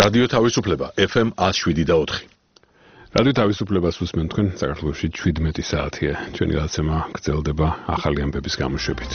რადიო თავისუფლება FM 107.4. რადიო თავისუფლებას უსმენთ თქვენ საქართველოში 17 საათია. ჩვენი გადაცემა გრძელდება ახალი ამბების გამოშვებით.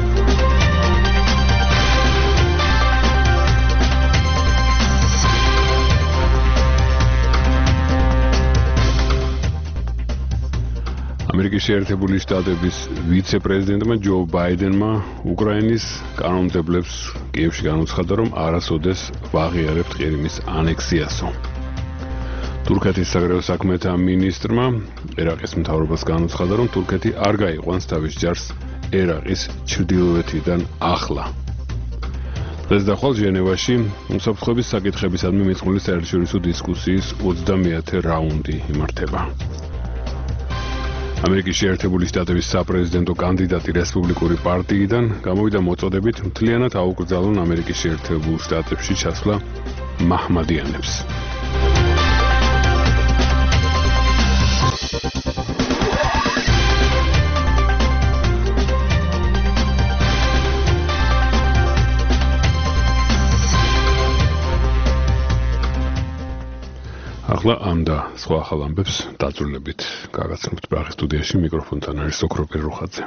ამერიკის შეერთებული შტატების ვიცე-პრეზიდენტმა ჯო ბაიდენმა უკრაინის კანონმდებლებს კიევში განუცხადა, რომ არასოდეს ვაღიარებთ ყირიმის ანექსიასო. თურქეთის საგარეო საქმეთა მინისტრმა ერაყის მთავრობას განუცხადა, რომ თურქეთი არ გაიყვანს თავის ჯარს ერაყის ჩრდილოეთიდან ახლა. დღეს და ხვალ ჟენევაში უსაფრთხოების საკითხებისადმი მიწყმული საერთაშორისო დისკუსიის 20-ე რაუნდი იმართება. ამერიკის შეერთებული შტატების საპრეზიდენტო კანდიდატი რესპუბლიკური პარტიიდან გამოვიდა მოწოდებით მთლიანად აუკრძალონ ამერიკის შეერთებულ შტატებში ჩასვლა მაჰმადიანებს. ახლა ამ და სხვა ახალ ამბებს დაძრულებით გაგაცნობთ ბრაღის სტუდიაში მიკროფონთან არის ოქროპირ რუხაძე.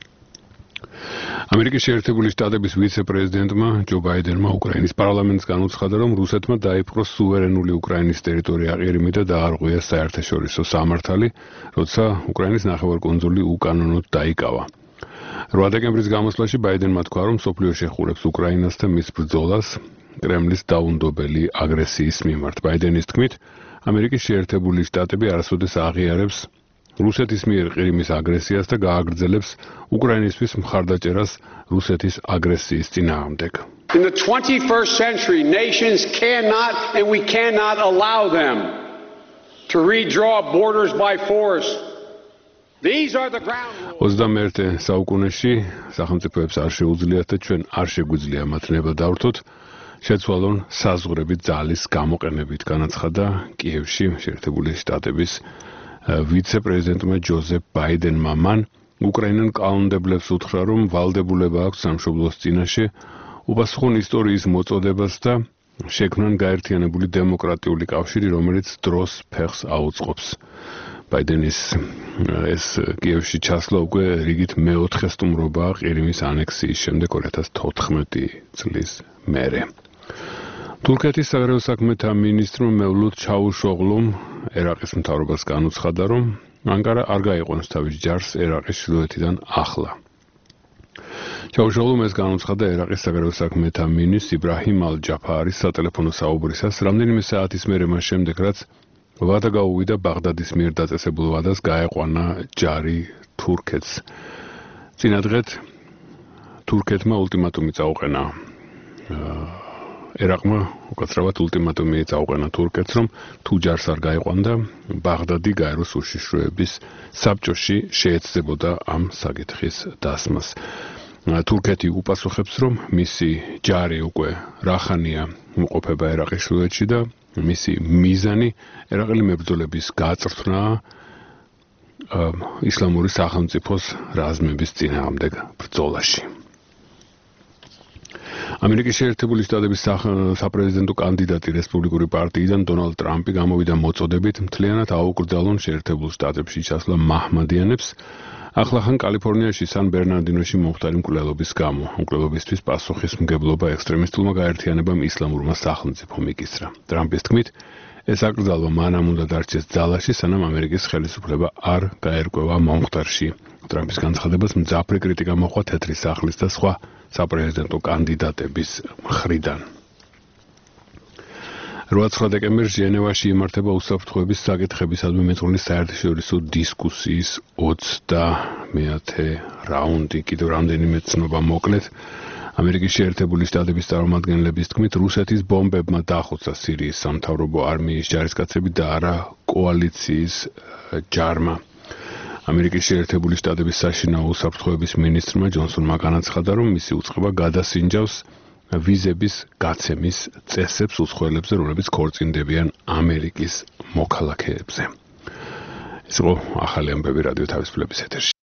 ამერიკის შეერთებული შტატების ვიცე-პრეზიდენტმა ჯო ბაიდენმა უკრაინის პარლამენტს განუცხადა, რომ რუსეთმა დაიპყროს სუვერენული უკრაინის ტერიტორია ყირიმი და დაარღვია საერთაშორისო სამართალი, როცა უკრაინის ნახევარკუნძული უკანონოდ დაიკავა. 8 დეკემბრის გამოსვლაში ბაიდენმა თქვა, რომ მსოფლიო შეხურებს უკრაინას და მის ბრძოლას კრემლის დაუნდობელი აგრესიის მიმართ. ბაიდენის თქმით, ამერიკის შეერთებული შტატები არასოდეს აღიარებს რუსეთის მიერ ყირიმის აგრესიას და გააგრძელებს უკრაინისთვის მხარდაჭერას რუსეთის აგრესიის წინააღმდეგ. In the 21st century, nations cannot and we cannot allow them to redraw borders by force. These are the ground rules. 21-ე საუკუნეში სახელმწიფოებს არ შეუძლიათ და ჩვენ არ შეგვიძლია მათ ნება დავრთოთ. შეცვალონ საზღვრები ძალის გამოყენებით, განაცხადა კიევში შეერთებული შტატების ვიცე-პრეზიდენტმა ჯოზეფ ბაიდენმა. მან უკრაინელ კანონმდებლებს უთხრა, რომ ვალდებულება აქვს სამშობლოს წინაშე უპასუხონ ისტორიის მოწოდებას და შექმნან გაერთიანებული დემოკრატიული კავშირი, რომელიც დროს ფეხს აუწყობს. ბაიდენის ეს კიევში ჩასვლა უკვე რიგით მეოთხე სტუმრობაა ყირიმის ანექსიის შემდეგ 2014 წლის მერე. თურქეთის საგარეო საქმეთა მინისტრმა მევლութ ჩავუშოღლუმ ერაყის მთავრობას განუცხადა, რომ ანკარა არ გაიყვანს თავის ჯარს ერაყის ჩრდილოეთიდან ახლა. ჩავუშოღლუმ ეს განუცხადა ერაყის საგარეო საქმეთა მინისტრ იბრაჰიმ ალ-ჯაფარის სატელეფონო საუბრისას რამდენიმე საათის მერე მას შემდეგ, რაც ვადა გაუვიდა ბაღდადის მიერ დაწესებულ ვადას გაეყვანა ჯარი თურქეთს. წინადღეთ თურქეთმა ულტიმატუმი წაუყენა ერაყმა უკაცრავად ულტიმატუმი წაუყენა თურქეთს, რომ თუ ჯარს არ გაეყვანდა, ბაღდადი გაეროს უშიშროების საბჭოში შეეცდებოდა ამ საკითხის დასმას. თურქეთი უპასუხებს, რომ მისი ჯარი უკვე რახანია იმყოფება ერაყის ჩრდილოეთში და მისი მიზანი ერაყელი მებრძოლების გაწვრთნაა ისლამური სახელმწიფოს რაზმების წინააღმდეგ ბრძოლაში. ამერიკის შეერთებული შტატების საპრეზიდენტო კანდიდატი რესპუბლიკური პარტიიდან დონალდ ტრამპი გამოვიდა მოწოდებით მთლიანად აუკრძალონ შეერთებულ შტატებში ჩასვლა მაჰმადიანებს ახლახან კალიფორნიაში სან ბერნარდინოში მომხდარი მკვლელობის გამო. მკვლელობისთვის პასუხისმგებლობა ექსტრემისტულმა გაერთიანებამ ისლამურმა სახელმწიფომ იკისრა. ტრამპის თქმით, ეს აკრძალვა მანამ უნდა დარჩეს ძალაში, სანამ ამერიკის ხელისუფლება არ გაერკვევა მომხდარში. ტრამპის განცხადებას მძაფრი კრიტიკა მოჰყვა თეთრი სახლის და სხვა საპრეზიდენტო კანდიდატების მხრიდან. 8 დეკემბერს ჟენევაში იმართება უსაფრთხოების საკითხებისადმი მიწყმული საერთაშორისო დისკუსიის 20-ე რაუნდი. კიდევ რამდენიმე ცნობა მოკლედ. ამერიკის შეერთებული შტატების წარმომადგენლების თქმით, რუსეთის ბომბებმა დახოცა სირიის სამთავრობო არმიის ჯარისკაცები და არა კოალიციის ჯარმა. ამერიკის შეერთებული შტატების საშინაო უსაფრთხოების მინისტრმა ჯონსონმა განაცხადა, რომ მისი უწყება გადასინჯავს ვიზების გაცემის წესებს უცხოელებზე, რომლებიც ქორწინდებიან ამერიკის მოქალაქეებზე. ეს იყო ახალი ამბები რადიო თავისუფლების ეთერში.